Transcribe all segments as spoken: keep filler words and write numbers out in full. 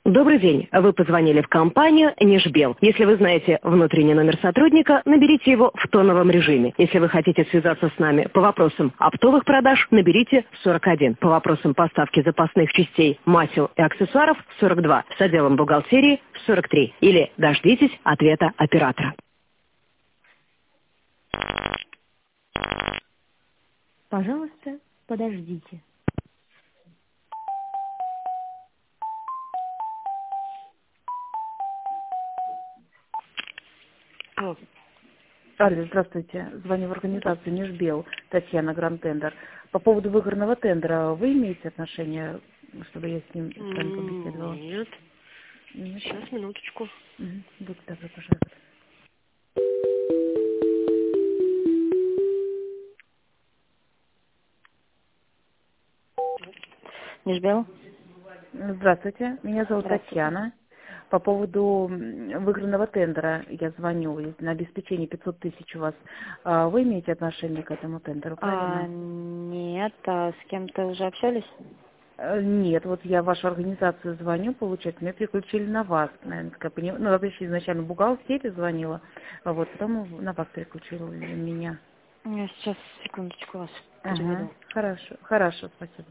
Добрый день. Вы позвонили в компанию «Нижбел». Если вы знаете внутренний номер сотрудника, наберите его в тоновом режиме. Если вы хотите связаться с нами по вопросам оптовых продаж, наберите сорок один. По вопросам поставки запасных частей, масел и аксессуаров сорок два. С отделом бухгалтерии сорок три. Или дождитесь ответа оператора. Пожалуйста, подождите. Алло. Алло, здравствуйте. Звоню в организацию «Нижбел», Татьяна, Гранд-тендер. По поводу выигранного тендера вы имеете отношение, чтобы я с ним с вами побеседовала? Нет. Нет? Сейчас, минуточку. Угу. Будьте добры, пожалуйста. Нижбел? Здравствуйте, меня зовут Здравствуйте. Татьяна. По поводу выигранного тендера я звоню, на обеспечение пятьсот тысяч у вас. А вы имеете отношение к этому тендеру, правильно? А, нет, а с кем-то уже общались? Э, Нет, вот я в вашу организацию звоню, получается, меня переключили на вас, наверное, как я понимаю. Ну, вообще изначально в бухгалтерию звонила, а вот потом на вас переключили меня. Я сейчас, секундочку, вас Ага, переведу. хорошо, хорошо, спасибо.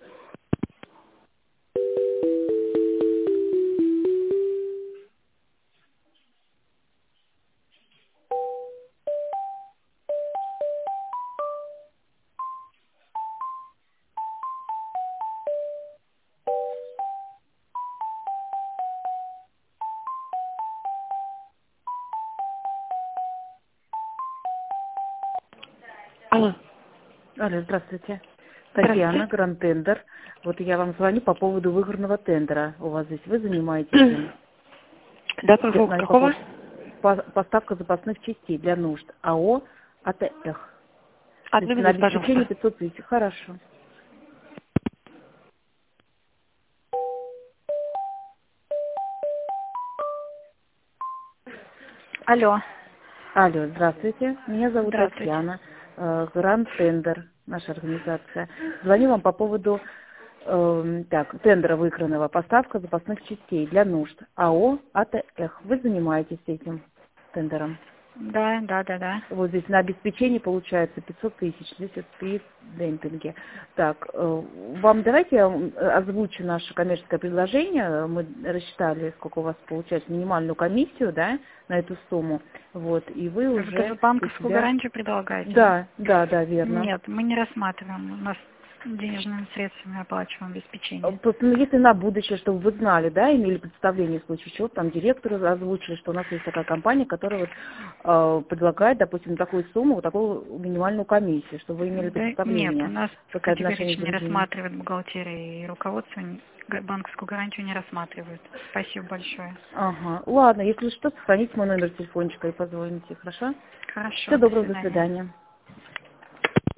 Алло. Алло, здравствуйте. Татьяна, Гранд-тендер. Вот я вам звоню по поводу выигранного тендера. У вас здесь вы занимаетесь им. Да, по поводу какого? По- Поставка запасных частей для нужд АО АТЭХ. Одну На минуту, обеспечение пожалуйста. пятьсот тысяч. Хорошо. Алло. Алло, здравствуйте. Меня зовут Здравствуйте. Татьяна. э, Гранд-тендер, наша организация. Звоню вам по поводу э, так, тендера выигранного. Поставка запасных частей для нужд АО АТЭХ. Вы занимаетесь этим тендером? Да, да, да, да. Вот здесь на обеспечение получается пятьсот тысяч, здесь это при демпинге. Так, э, вам давайте я вам озвучу наше коммерческое предложение. Мы рассчитали, сколько у вас получается минимальную комиссию, да, на эту сумму. Вот, и вы Вы уже тоже банковскую себя... гарантию предлагаете? Да, да, да, верно. Нет, мы не рассматриваем. У нас денежными средствами оплачиваем обеспечение. Просто, ну, если на будущее, чтобы вы знали, да, имели представление в случае чего, там директору озвучили, что у нас есть такая компания, которая вот, э, предлагает, допустим, такую сумму, вот такую минимальную комиссию, чтобы вы имели Да, представление. нет, у нас Какое отношение категорически не к другим. рассматривает бухгалтерия и руководство н- га- банковскую гарантию не рассматривают. Спасибо большое. Ага, ладно, если что, сохраните мой номер телефончика и позвоните, хорошо? Хорошо, Всего до доброго, до свидания. свидания.